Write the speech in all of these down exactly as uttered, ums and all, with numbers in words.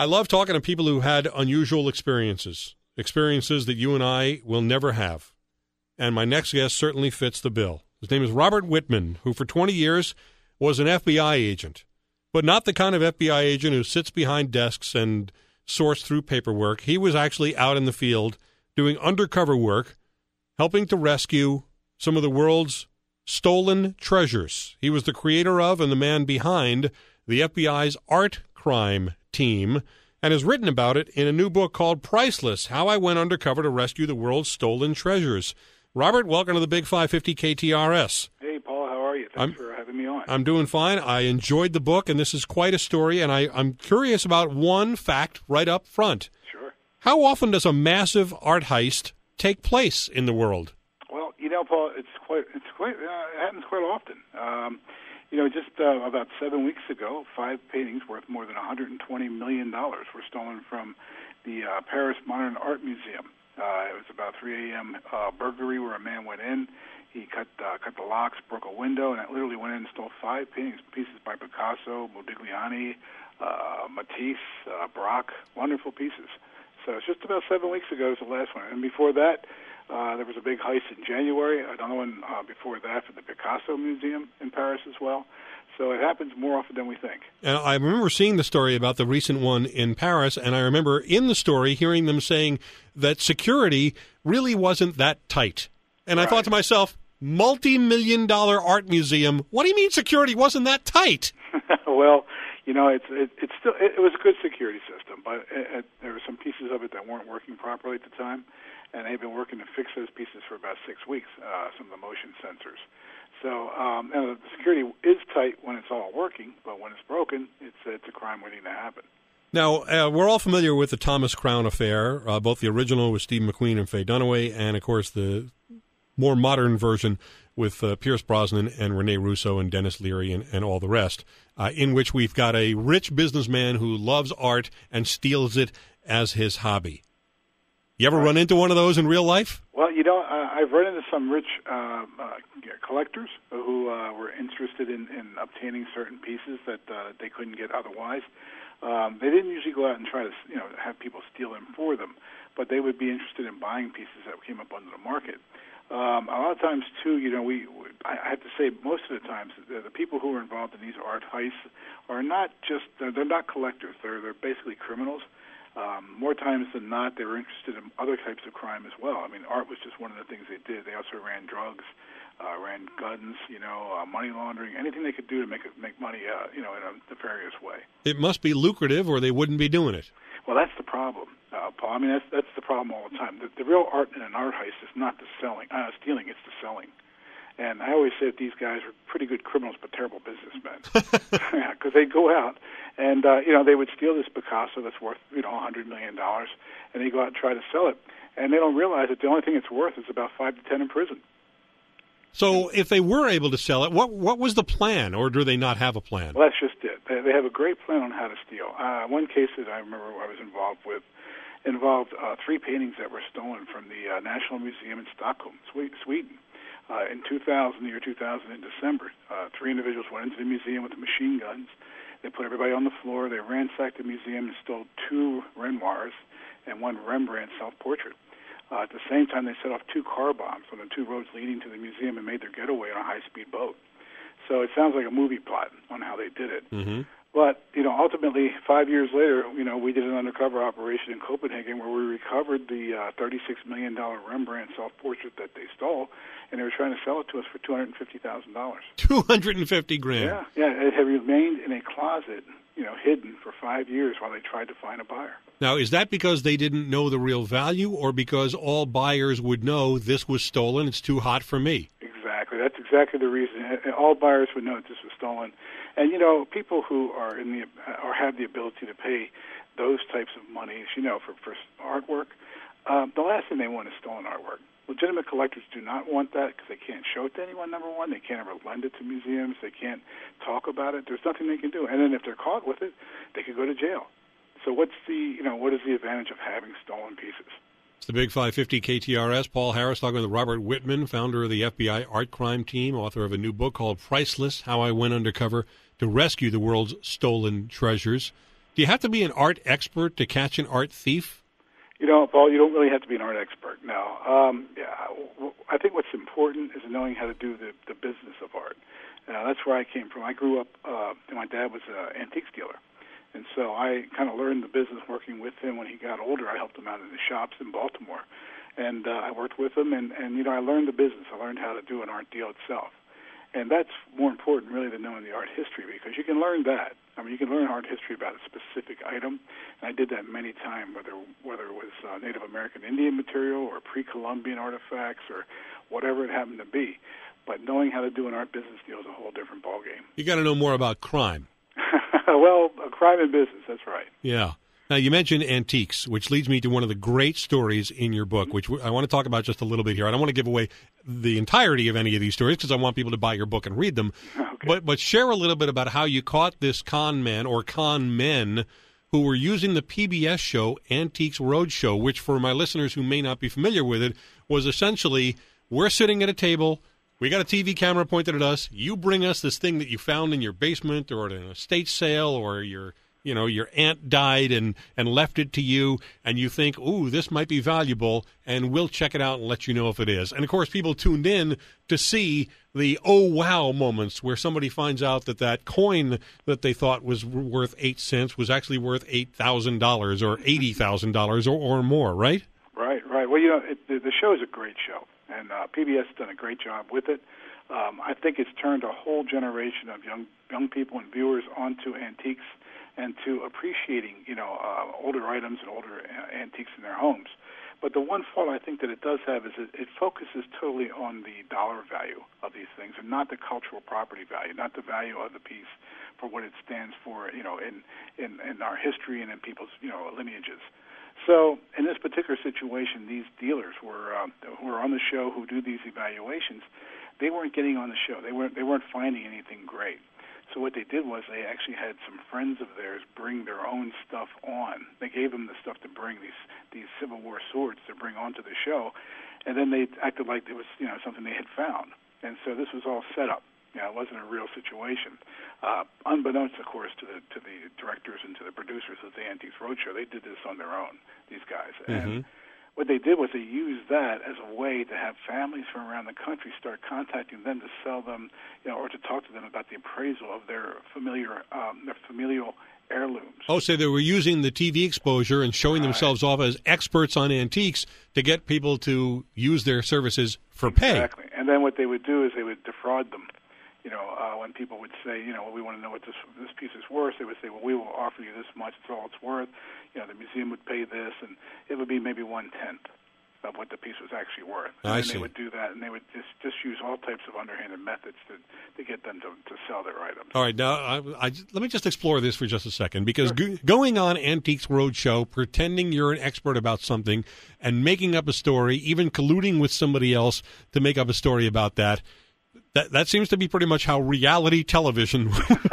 I love talking to people who had unusual experiences, experiences that you and I will never have. And my next guest certainly fits the bill. His name is Robert Whitman, who for twenty years was an F B I agent, but not the kind of F B I agent who sits behind desks and sorts through paperwork. He was actually out in the field doing undercover work, helping to rescue some of the world's stolen treasures. He was the creator of and the man behind the F B I's art crime team, and has written about it in a new book called Priceless, How I Went Undercover to Rescue the World's Stolen Treasures. Robert, welcome to the Big five fifty K T R S. Hey, Paul, how are you? Thanks I'm, for having me on. I'm doing fine. I enjoyed the book, and this is quite a story, and I, I'm curious about one fact right up front. Sure. How often does a massive art heist take place in the world? Well, you know, Paul, it's quite, it's quite, uh, it happens quite often. Um, you know, just uh, about seven weeks ago, five paintings worth more than one hundred twenty million dollars were stolen from the uh, Paris Modern Art Museum. Uh, it was about three a.m. Uh, burglary where a man went in. He cut uh, cut the locks, broke a window, and it literally went in and stole five paintings, pieces by Picasso, Modigliani, uh, Matisse, uh, Braque, wonderful pieces. So it's just about seven weeks ago was the last one. And before that, uh, there was a big heist in January, another one uh, before that for the Picasso Museum in Paris as well. So it happens more often than we think. And I remember seeing the story about the recent one in Paris, and I remember in the story hearing them saying that security really wasn't that tight. And right. I thought to myself, multi-million dollar art museum, what do you mean security wasn't that tight? Well, you know, it's it, it's still it, it was a good security system, but it, it, there were some pieces of it that weren't working properly at the time, and they've been working to fix those pieces for about six weeks. Uh, some of the motion sensors. So um, and the security is tight when it's all working, but when it's broken, it's it's a crime waiting to happen. Now, uh, we're all familiar with the Thomas Crown affair, uh, both the original with Steve McQueen and Faye Dunaway, and, of course, the more modern version with uh, Pierce Brosnan and Rene Russo and Dennis Leary and, and all the rest, uh, in which we've got a rich businessman who loves art and steals it as his hobby. You ever run into one of those in real life? Well, you know, uh, I've run into some rich uh, uh, collectors who uh, were interested in, in obtaining certain pieces that uh, they couldn't get otherwise. Um, they didn't usually go out and try to, you know, have people steal them for them, but they would be interested in buying pieces that came up under the market. Um, a lot of times, too, you know, we, we I have to say most of the times the, the people who are involved in these art heists are not just, they're, they're not collectors. They're, they're basically criminals. Um, more times than not, they were interested in other types of crime as well. I mean, art was just one of the things they did. They also ran drugs, uh, ran guns, you know, uh, money laundering, anything they could do to make it, make money, uh, you know, in a nefarious way. It must be lucrative, or they wouldn't be doing it. Well, that's the problem, uh, Paul. I mean, that's that's the problem all the time. The, the real art in an art heist is not the selling, uh, stealing; it's the selling. And I always say that these guys are pretty good criminals, but terrible businessmen. Yeah, because they go out and uh, you know they would steal this Picasso that's worth you know a hundred million dollars, and they go out and try to sell it, and they don't realize that the only thing it's worth is about five to ten in prison. So, if they were able to sell it, what what was the plan, or do they not have a plan? Well, that's just it. They, they have a great plan on how to steal. Uh, one case that I remember I was involved with involved uh, three paintings that were stolen from the uh, National Museum in Stockholm, Sweden. Uh, in two thousand, the year two thousand, in December, uh, three individuals went into the museum with machine guns. They put everybody on the floor. They ransacked the museum and stole two Renoirs and one Rembrandt self-portrait. Uh, at the same time, they set off two car bombs on the two roads leading to the museum and made their getaway on a high-speed boat. So it sounds like a movie plot on how they did it. Mm-hmm. But, you know, ultimately, five years later, you know, we did an undercover operation in Copenhagen where we recovered the uh, thirty-six million dollars Rembrandt self-portrait that they stole, and they were trying to sell it to us for two hundred fifty thousand dollars. two hundred fifty grand. Yeah, yeah. It had remained in a closet, you know, hidden for five years while they tried to find a buyer. Now, is that because they didn't know the real value, or because all buyers would know this was stolen, it's too hot for me? Exactly. That's exactly the reason. All buyers would know that this was stolen. And, you know, people who are in the or have the ability to pay those types of monies, you know, for, for artwork, um, the last thing they want is stolen artwork. Legitimate collectors do not want that because they can't show it to anyone, number one. They can't ever lend it to museums. They can't talk about it. There's nothing they can do. And then if they're caught with it, they could go to jail. So what's the, you know, what is the advantage of having stolen pieces? It's the Big five fifty K T R S. Paul Harris talking with Robert Whitman, founder of the F B I Art Crime Team, author of a new book called Priceless, How I Went Undercover to Rescue the World's Stolen Treasures. Do you have to be an art expert to catch an art thief? You know, Paul, you don't really have to be an art expert. No. Um, yeah, I think what's important is knowing how to do the, the business of art. Uh, that's where I came from. I grew up, uh, my dad was an antiques dealer. And so I kind of learned the business working with him. When he got older, I helped him out in the shops in Baltimore. And uh, I worked with him, and, and, you know, I learned the business. I learned how to do an art deal itself. And that's more important, really, than knowing the art history, because you can learn that. I mean, you can learn art history about a specific item, and I did that many times, whether whether it was uh, Native American Indian material or pre-Columbian artifacts or whatever it happened to be. But knowing how to do an art business deal is a whole different ballgame. You got to know more about crime. Well, a crime in business, that's right. Yeah. Now, you mentioned antiques, which leads me to one of the great stories in your book, which I want to talk about just a little bit here. I don't want to give away the entirety of any of these stories because I want people to buy your book and read them. Okay. But but share a little bit about how you caught this con man or con men who were using the P B S show Antiques Roadshow, which for my listeners who may not be familiar with it, was essentially we're sitting at a table, we got a T V camera pointed at us, you bring us this thing that you found in your basement or at an estate sale or your you know, your aunt died and, and left it to you, and you think, ooh, this might be valuable, and we'll check it out and let you know if it is. And, of course, people tuned in to see the oh, wow moments where somebody finds out that that coin that they thought was worth eight cents was actually worth eight thousand dollars or eighty thousand dollars or, or more, right? Right, right. Well, you know, it, the, the show is a great show, and uh, P B S has done a great job with it. Um, I think it's turned a whole generation of young young people and viewers onto antiques and to appreciating, you know, uh, older items and older uh, antiques in their homes. But the one fault I think that it does have is it, it focuses totally on the dollar value of these things and not the cultural property value, not the value of the piece for what it stands for, you know, in, in, in our history and in people's, you know, lineages. So in this particular situation, these dealers were um, who were on the show who do these evaluations. They weren't getting on the show. They weren't they weren't finding anything great. So what they did was they actually had some friends of theirs bring their own stuff on. They gave them the stuff to bring, these these Civil War swords to bring onto the show, and then they acted like it was, you know, something they had found. And so this was all set up. You know, it wasn't a real situation. Uh, unbeknownst, of course, to the to the directors and to the producers of the Antiques Roadshow, they did this on their own, these guys. Mm-hmm. And what they did was they used that as a way to have families from around the country start contacting them to sell them, you know, or to talk to them about the appraisal of their familiar, um, their familial heirlooms. Oh, so they were using the T V exposure and showing Right. themselves off as experts on antiques to get people to use their services for pay. Exactly. And then what they would do is they would defraud them. You know, uh, when people would say, you know, well, we want to know what this this piece is worth, they would say, well, we will offer you this much. It's all it's worth. You know, the museum would pay this, and it would be maybe one-tenth of what the piece was actually worth. And I then see. they would do that, and they would just, just use all types of underhanded methods to, to get them to, to sell their items. All right, now I, I, let me just explore this for just a second, because go, going on Antiques Roadshow, pretending you're an expert about something and making up a story, even colluding with somebody else to make up a story about that, that that seems to be pretty much how reality television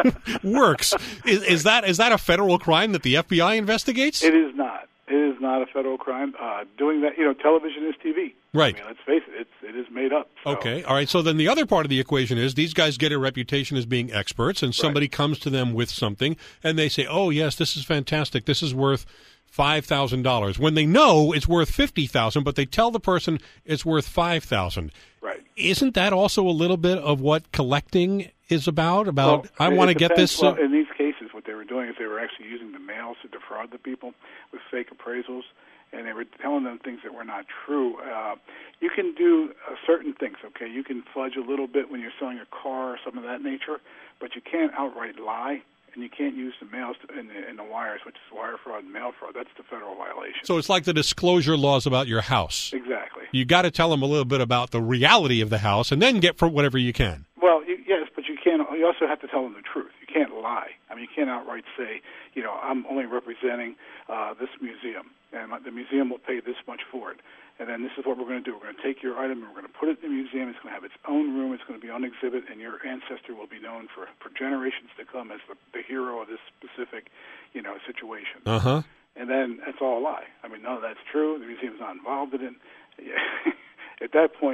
works. Is, is that is that a federal crime that the F B I investigates? It is not. It is not a federal crime. Uh, doing that, you know, television is T V. Right. I mean, let's face it, it's, it is made up. So. Okay. All right. So then the other part of the equation is these guys get a reputation as being experts, and somebody Right. comes to them with something, and they say, oh, yes, this is fantastic. This is worth five thousand dollars. When they know it's worth fifty thousand dollars, but they tell the person it's worth five thousand dollars. Right. Isn't that also a little bit of what collecting is about? About, Well, I it- want to it get depends. this. Uh, Well, in these cases, what they were doing is they were actually using the mails to defraud the people with fake appraisals, and they were telling them things that were not true. Uh, you can do uh, certain things, okay? You can fudge a little bit when you're selling a car or something of that nature, but you can't outright lie, and you can't use the mails to, in, the, in the wires, which is wire fraud and mail fraud. That's the federal violation. so it's like the disclosure laws about your house. Exactly. You got to tell them a little bit about the reality of the house, and then get for whatever you can. Well, you, yes, but you can't. You also have to tell them the truth. You can't lie. I mean, you can't outright say, you know, I'm only representing uh, this museum, and my, the museum will pay this much for it. And then this is what we're going to do. We're going to take your item and we're going to put it in the museum. It's going to have its own room. It's going to be on exhibit, and your ancestor will be known for, for generations to come as the, the hero of this specific, you know, situation. Uh huh. And then it's all a lie. I mean, none of that's true. The museum's not involved in it. At that point,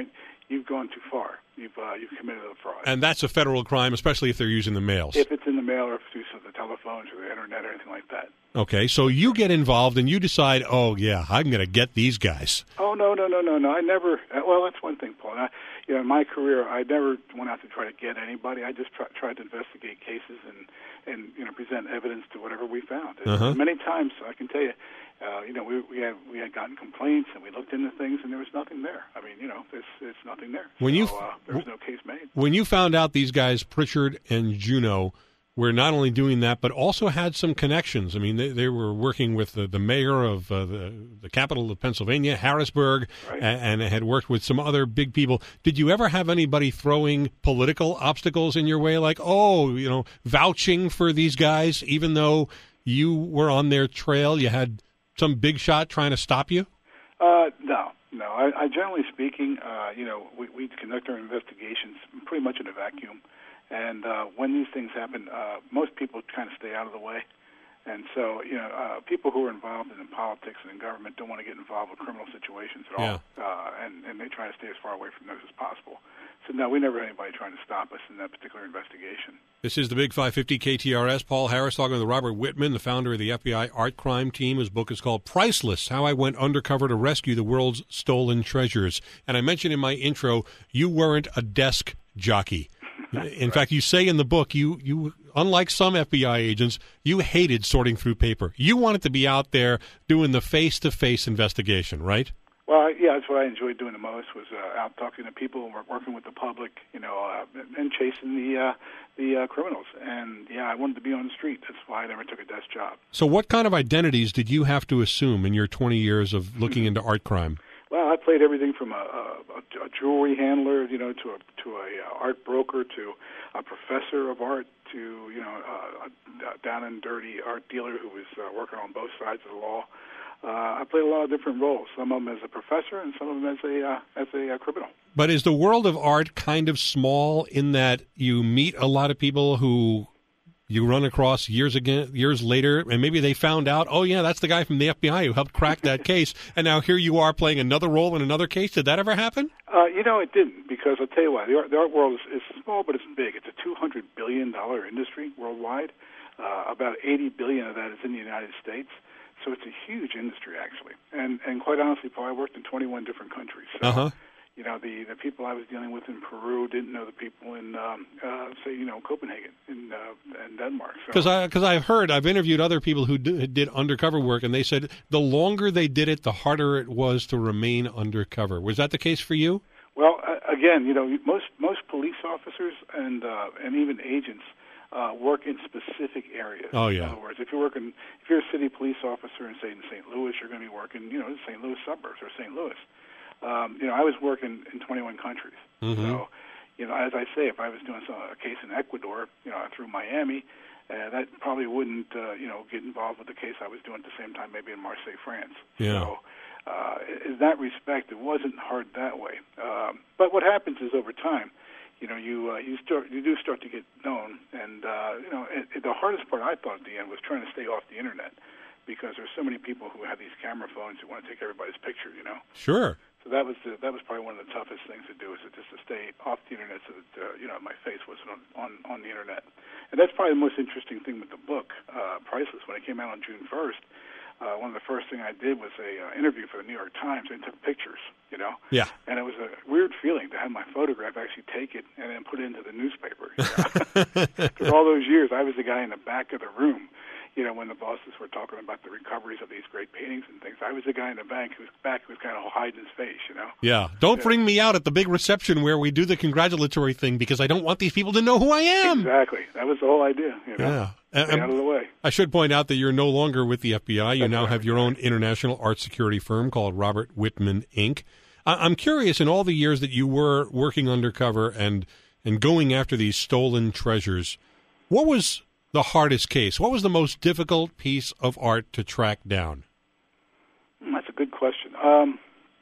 you've gone too far. You've uh, you've committed a fraud. And that's a federal crime, especially if they're using the mails. If it's in the mail or through the telephones or the internet or anything like that. Okay, so you get involved and you decide, oh, yeah, I'm going to get these guys. Oh, no, no, no, no, no. I never, uh, well, that's one thing, Paul. I, you know, in my career, I never went out to try to get anybody. I just try, tried to investigate cases and, and, you know, present evidence to whatever we found. And uh-huh. Many times, I can tell you, uh, you know, we, we, had, we had gotten complaints and we looked into things and there was nothing there. I mean, you know, there's, there's nothing there. When so, you, uh, there was no case made. When you found out these guys, Pritchard and Juneau, were not only doing that, but also had some connections. I mean, they, they were working with the, the mayor of uh, the, the capital of Pennsylvania, Harrisburg, right. and, and had worked with some other big people. Did you ever have anybody throwing political obstacles in your way, like, oh, you know, vouching for these guys, even though you were on their trail? You had some big shot trying to stop you? Uh, no. No, I, I generally speaking, uh, you know, we, we conduct our investigations pretty much in a vacuum. And uh, when these things happen, uh, most people kind of stay out of the way. And so, you know, uh, people who are involved in politics and in government don't want to get involved with criminal situations at all. Yeah. Uh, and, and they try to stay as far away from those as possible. So, no, we never had anybody trying to stop us in that particular investigation. This is the Big five fifty K T R S. Paul Harris talking with Robert Whitman, the founder of the F B I Art Crime Team. His book is called Priceless, How I Went Undercover to Rescue the World's Stolen Treasures. And I mentioned in my intro, you weren't a desk jockey. In right. fact, you say in the book, you, you unlike some F B I agents, you hated sorting through paper. You wanted to be out there doing the face-to-face investigation, right? Well, yeah, that's what I enjoyed doing the most, was uh, out talking to people and working with the public, you know, uh, and chasing the uh, the uh, criminals. And, yeah, I wanted to be on the street. That's why I never took a desk job. So what kind of identities did you have to assume in your twenty years of looking into art crime? Well, I played everything from a, a, a jewelry handler, you know, to a to a uh, art broker, to a professor of art, to you know, uh, a down and dirty art dealer who was uh, working on both sides of the law. Uh, I played a lot of different roles. Some of them as a professor, and some of them as a uh, as a uh, criminal. But is the world of art kind of small in that you meet a lot of people who you run across years again, years later, and maybe they found out, oh, yeah, that's the guy from the F B I who helped crack that case, and now here you are playing another role in another case? Did that ever happen? Uh, you know, it didn't, because I'll tell you why. The art, the art world is, is small, but it's big. It's a two hundred billion dollars industry worldwide. Uh, about eighty billion dollars of that is in the United States. So it's a huge industry, actually. And and quite honestly, Paul, I worked in twenty-one different countries. So, uh-huh. you know, the, the people I was dealing with in Peru didn't know the people in, um, uh, say, you know, Copenhagen in, uh, in Denmark. Because so. because I've heard, I've interviewed other people who did, did undercover work, and they said the longer they did it, the harder it was to remain undercover. Was that the case for you? Well, uh, again, you know, most most police officers and uh, and even agents uh, work in specific areas. Oh, yeah. In other words, if you're working, if you're a city police officer in, say, in Saint Louis, you're going to be working, you know, in Saint Louis suburbs or Saint Louis. Um, you know, I was working in twenty-one countries. Mm-hmm. So, you know, as I say, if I was doing some, a case in Ecuador, you know, through Miami, uh, that probably wouldn't, uh, you know, get involved with the case I was doing at the same time, maybe in Marseille, France. Yeah. So, uh, in that respect, it wasn't hard that way. Um, but what happens is over time, you know, you uh, you start you do start to get known, and uh, you know, it, it, the hardest part I thought at the end was trying to stay off the internet, because there's so many people who have these camera phones who want to take everybody's picture, you know. Sure. So that was the, that was probably one of the toughest things to do, is to just to stay off the internet, so that uh, you know, my face wasn't on, on on the internet. And that's probably the most interesting thing with the book, uh, Priceless. When it came out on June first, uh, one of the first thing I did was a uh, interview for the New York Times and took pictures, you know. Yeah. And it was a weird feeling to have my photograph actually take it and then put it into the newspaper. You know? For all those years, I was the guy in the back of the room. You know, when the bosses were talking about the recoveries of these great paintings and things, I was the guy in the bank who's back who was kind of hiding his face, you know. Yeah. Don't yeah. bring me out at the big reception where we do the congratulatory thing, because I don't want these people to know who I am. Exactly. That was the whole idea, you know. Yeah. Stay out of the way. I should point out that you're no longer with the F B I. You That's now right. have your own international art security firm called Robert Whitman, Incorporated. I'm curious, in all the years that you were working undercover and, and going after these stolen treasures, what was the hardest case? What was the most difficult piece of art to track down? That's a good question. Um,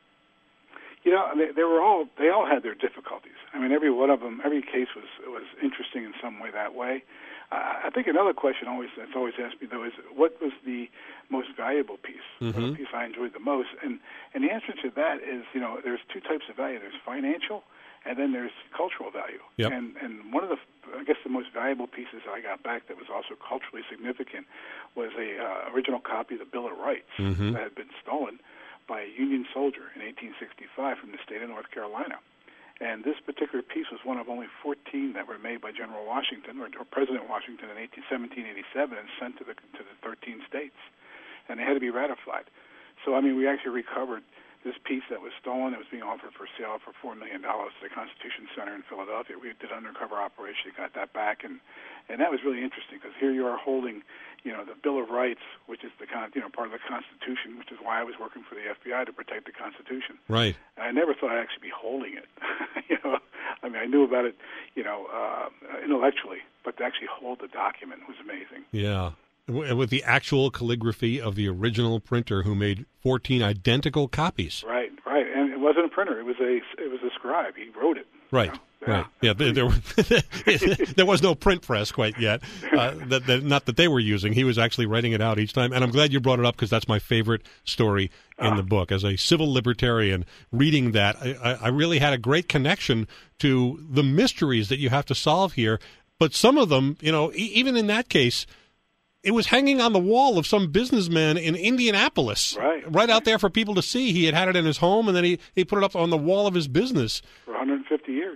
you know, they, they were all they all had their difficulties. I mean, every one of them, every case was was interesting in some way that way. I think another question always that's always asked me though is what was the most valuable piece, mm-hmm. or the piece I enjoyed the most, and and the answer to that is you know there's two types of value. There's financial, and then there's cultural value. Yep. And and one of the I guess the most valuable pieces I got back that was also culturally significant was a uh, original copy of the Bill of Rights mm-hmm. that had been stolen by a Union soldier in eighteen sixty-five from the state of North Carolina. And this particular piece was one of only fourteen that were made by General Washington or, or President Washington in seventeen eighty-seven and sent to the to the thirteen states, and they had to be ratified. So I mean, we actually recovered this piece that was stolen. It was being offered for sale for four million dollars to the Constitution Center in Philadelphia. We did an undercover operation, got that back, and and that was really interesting because here you are holding, you know, the Bill of Rights, which is the con- you know part of the Constitution, which is why I was working for the F B I to protect the Constitution. Right. And I never thought I'd actually be holding it. you know, I mean, I knew about it, you know, uh, intellectually, but to actually hold the document was amazing. Yeah. With the actual calligraphy of the original printer who made fourteen identical copies. Right, right, and it wasn't a printer; it was a it was a scribe. He wrote it. Right, you know? right. Yeah, there, there, there was no print press quite yet. Uh, that, that, not that they were using. He was actually writing it out each time. And I'm glad you brought it up because that's my favorite story in uh, the book. As a civil libertarian, reading that, I, I really had a great connection to the mysteries that you have to solve here. But some of them, you know, e- even in that case, it was hanging on the wall of some businessman in Indianapolis, right, right out there for people to see. He had had it in his home, and then he, he put it up on the wall of his business. For one hundred fifty years.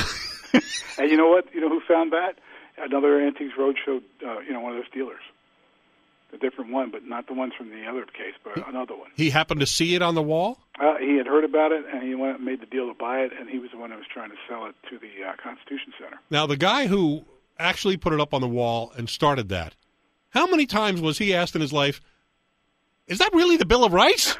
And you know what? You know who found that? Another Antiques Roadshow, uh, you know, one of those dealers. A different one, but not the ones from the other case, but he, another one. He happened to see it on the wall? Uh, he had heard about it, and he went and made the deal to buy it, and he was the one who was trying to sell it to the uh, Constitution Center. Now, the guy who actually put it up on the wall and started that, how many times was he asked in his life, is that really the Bill of Rights?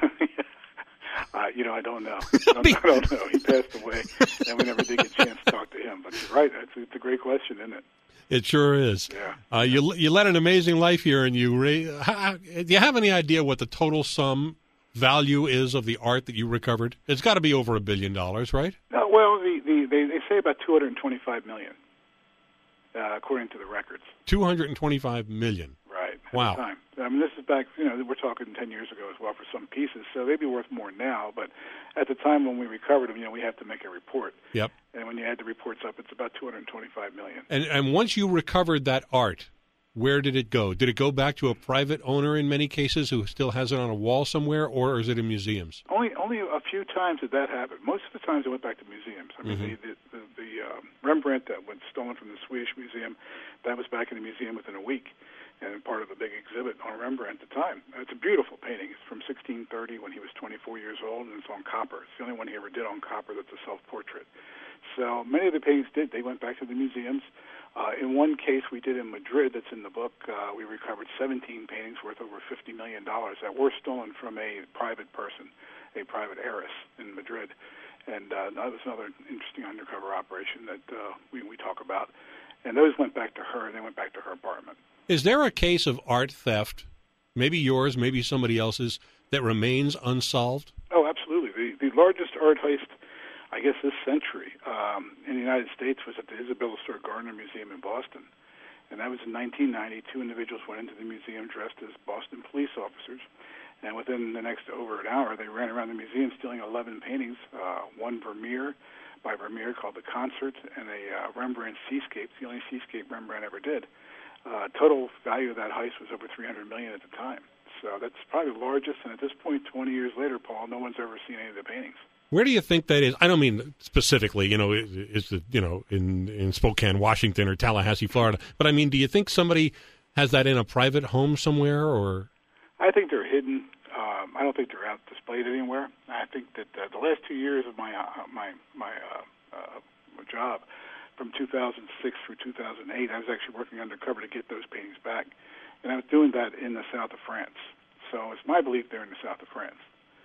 uh, you know, I don't know. I don't, I don't know. He passed away, and we never did get a chance to talk to him. But you're right. It's, it's a great question, isn't it? It sure is. Yeah. Uh, you you led an amazing life here, and you ra- how, do you have any idea what the total sum value is of the art that you recovered? It's got to be over a billion dollars, right? Uh, well, the, the, they, they say about two hundred twenty-five million dollars, uh, according to the records. two hundred twenty-five million dollars. Right. At wow. the time. I mean, this is back, you know, we're talking ten years ago as well for some pieces, so they'd be worth more now. But at the time when we recovered them, you know, we have to make a report. Yep. And when you add the reports up, it's about two hundred twenty-five million dollars. And and once you recovered that art, where did it go? Did it go back to a private owner in many cases who still has it on a wall somewhere, or is it in museums? Only only a few times did that happen. Most of the times it went back to museums. I mean, Mm-hmm. the the, the, the uh, Rembrandt that was stolen from the Swedish Museum, that was back in the museum within a week, and part of a big exhibit on Rembrandt at the time. It's a beautiful painting. It's from sixteen thirty when he was twenty-four years old, and it's on copper. It's the only one he ever did on copper that's a self-portrait. So many of the paintings did. They went back to the museums. Uh, in one case we did in Madrid that's in the book, uh, we recovered seventeen paintings worth over fifty million dollars that were stolen from a private person, a private heiress in Madrid. And uh, that was another interesting undercover operation that uh, we, we talk about. And those went back to her, and they went back to her apartment. Is there a case of art theft, maybe yours, maybe somebody else's, that remains unsolved? Oh, absolutely. The, the largest art heist, I guess, this century um, in the United States was at the Isabella Stewart Gardner Museum in Boston. And that was in nineteen ninety. Two individuals went into the museum dressed as Boston police officers. And within the next over an hour, they ran around the museum stealing eleven paintings, uh, one Vermeer by Vermeer called The Concert, and a uh, Rembrandt Seascape, the only seascape Rembrandt ever did. Uh, total value of that heist was over three hundred million dollars at the time. So that's probably the largest, and at this point, twenty years later, Paul, no one's ever seen any of the paintings. Where do you think that is? I don't mean specifically, you know, is it, you know, in, in Spokane, Washington, or Tallahassee, Florida, but I mean, do you think somebody has that in a private home somewhere, or? I think they're hidden. Um, I don't think they're out displayed anywhere. I think that uh, the last two years of my uh, my my uh, uh, job, from two thousand six through two thousand eight, I was actually working undercover to get those paintings back, and I was doing that in the south of France. So it's my belief they're in the south of France,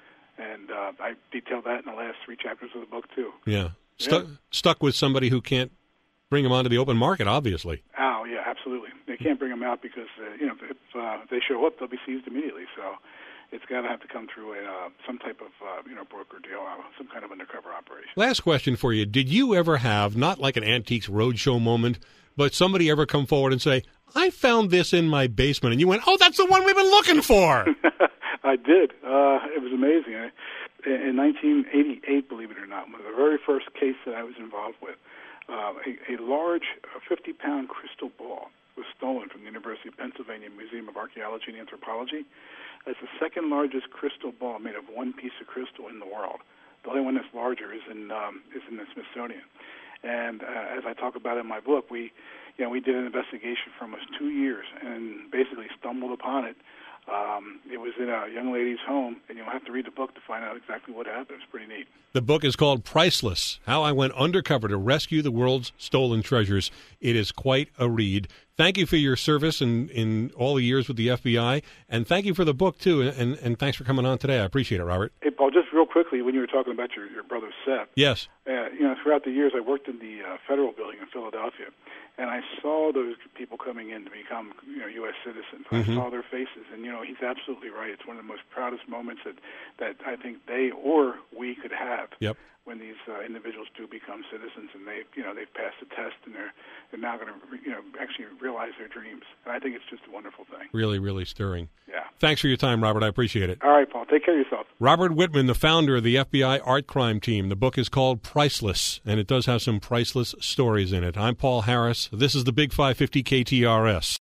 and uh, I detailed that in the last three chapters of the book too. Yeah, stuck yeah. stuck with somebody who can't bring them onto the open market, obviously. Oh yeah, absolutely. They can't bring them out because uh, you know if uh, they show up, they'll be seized immediately. So. it's got to have to come through a uh, some type of uh, you know broker deal, uh, some kind of undercover operation. Last question for you: did you ever have, not like an Antiques Roadshow moment, but somebody ever come forward and say, "I found this in my basement," and you went, "Oh, that's the one we've been looking for"? I did. Uh, it was amazing. I, in nineteen eighty-eight, believe it or not, was the very first case that I was involved with. Uh, a, a large fifty-pound crystal ball was stolen from the University of Pennsylvania Museum of Archaeology and Anthropology. It's the second largest crystal ball made of one piece of crystal in the world. The only one that's larger is in um, is in the Smithsonian. And uh, as I talk about in my book, we, you know, we did an investigation for almost two years and basically stumbled upon it. Um, it was in a young lady's home, and you'll have to read the book to find out exactly what happened. It's pretty neat. The book is called Priceless, How I Went Undercover to Rescue the World's Stolen Treasures. It is quite a read. Thank you for your service in, in all the years with the F B I, and thank you for the book, too, and, and thanks for coming on today. I appreciate it, Robert. Hey, Paul, just real quickly, when you were talking about your, your brother Seth. Yes. Uh, you know, throughout the years, I worked in the uh, federal building in Philadelphia, and I saw those people coming in to become, you know, U S citizens. Mm-hmm. I saw their faces, and, you know, he's absolutely right. It's one of the most proudest moments that, that I think they or we could have. Yep. When these uh, individuals do become citizens, and they, you know, they've passed the test, and they're they're now going to, you know, actually realize their dreams. And I think it's just a wonderful thing. Really, really stirring. Yeah. Thanks for your time, Robert. I appreciate it. All right, Paul. Take care of yourself. Robert Whitman, the founder of the F B I Art Crime Team. The book is called Priceless, and it does have some priceless stories in it. I'm Paul Harris. This is the Big five fifty K T R S.